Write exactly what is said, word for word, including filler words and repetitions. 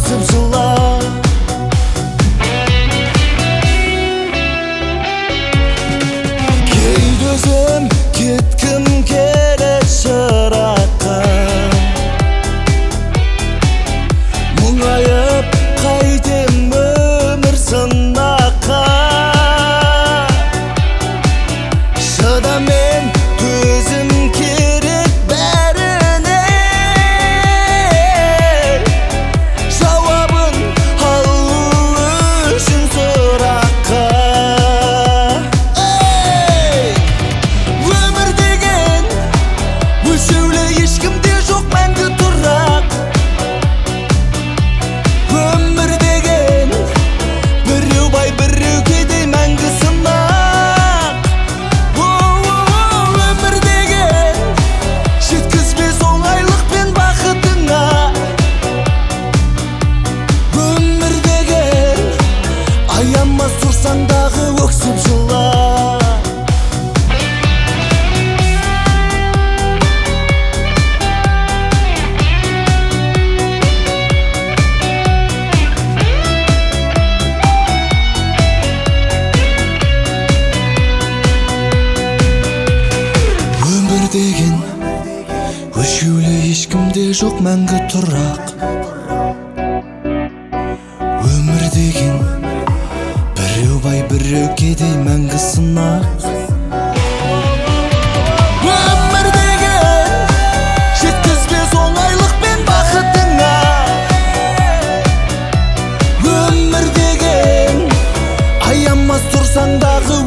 өксіп жылап. Кейде өзім кеткім келет шыраққа, мұңайып қайтем өмір сынаққа. Шыдамен төзім керек бәріне, жауабын алу үшін сұраққа. Өмір деген өлшеулі, ешкімде жоқ мәңгі тұрақ. Өмір деген біреу бай біреу кедей мәңгі сынақ. Өмір деген жеткізбес оңайлық пен бақытыңа. Өмір деген аянбас тұрсаң дағы өксіп жылап. Өмір деген өлшеулі, ешкімде жоқ мәңгі тұрақ. Өмір деген біреу бай біреу кедей мәңгі сынақ. Өмір деген жеткізбес оңайлық пен бақытыңа. Өмір деген аянбас тұрсаң дағы